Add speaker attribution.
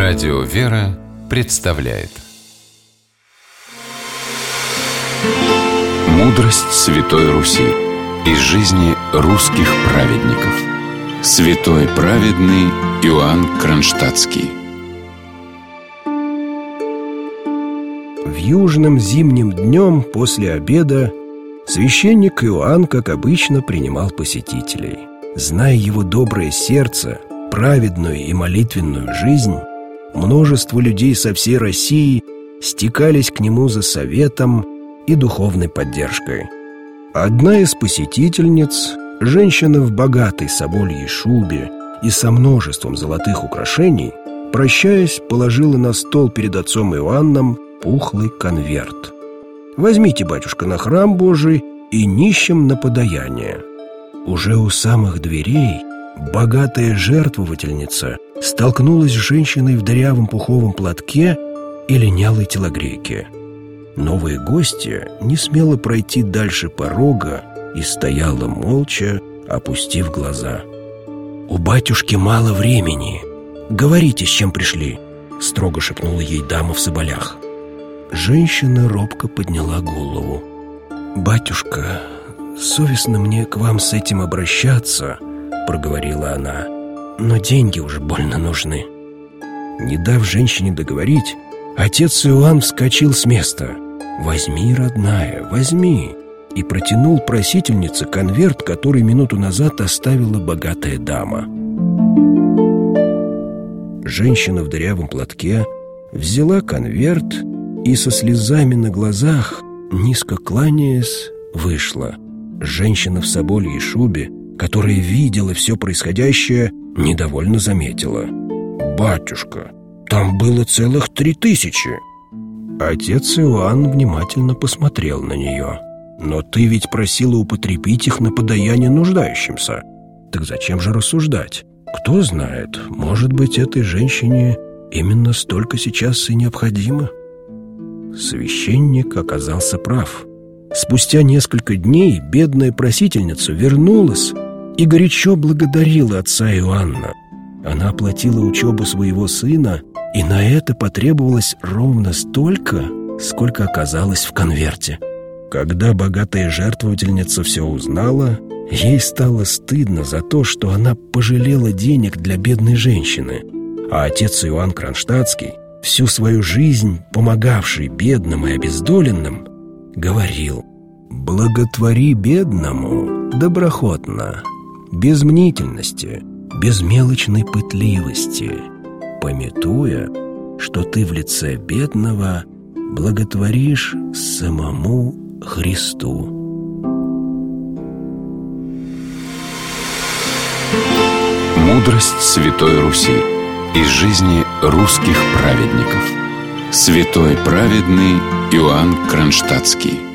Speaker 1: Радио «Вера» представляет мудрость Святой Руси из жизни русских праведников. Святой праведный Иоанн Кронштадтский.
Speaker 2: В южным зимним днем после обеда священник Иоанн, как обычно, принимал посетителей. Зная его доброе сердце, праведную и молитвенную жизнь, множество людей со всей России стекались к нему за советом и духовной поддержкой. Одна из посетительниц, женщина в богатой собольей шубе и со множеством золотых украшений, прощаясь, положила на стол перед отцом Иоанном пухлый конверт. «Возьмите, батюшка, на храм Божий и нищим на подаяние». Уже у самых дверей богатая жертвовательница столкнулась с женщиной в дырявом пуховом платке и линялой телогрейке. Новая гостья не смела пройти дальше порога и стояла молча, опустив глаза. «У батюшки мало времени. Говорите, с чем пришли», — строго шепнула ей дама в соболях. Женщина робко подняла голову. «Батюшка, совестно мне к вам с этим обращаться», — проговорила она, — «но деньги уже больно нужны». Не дав женщине договорить, отец Иоанн вскочил с места. «Возьми, родная, возьми», и протянул просительнице конверт, который минуту назад оставила богатая дама. Женщина в дырявом платке взяла конверт и со слезами на глазах, низко кланяясь, вышла. Женщина в собольей шубе, которая видела все происходящее, недовольно заметила: «Батюшка, там было целых 3000». Отец Иоанн внимательно посмотрел на нее. «Но ты ведь просила употребить их на подаяние нуждающимся. Так зачем же рассуждать? Кто знает, может быть, этой женщине именно столько сейчас и необходимо». Священник оказался прав. Спустя несколько дней бедная просительница вернулась и горячо благодарила отца Иоанна. Она оплатила учебу своего сына, и на это потребовалось ровно столько, сколько оказалось в конверте. Когда богатая жертвовательница все узнала, ей стало стыдно за то, что она пожалела денег для бедной женщины. А отец Иоанн Кронштадтский, всю свою жизнь помогавший бедным и обездоленным, говорил: «Благотвори бедному доброхотно, без мнительности, без мелочной пытливости, памятуя, что ты в лице бедного благотворишь самому Христу».
Speaker 1: Мудрость Святой Руси из жизни русских праведников. Святой праведный Иоанн Кронштадтский.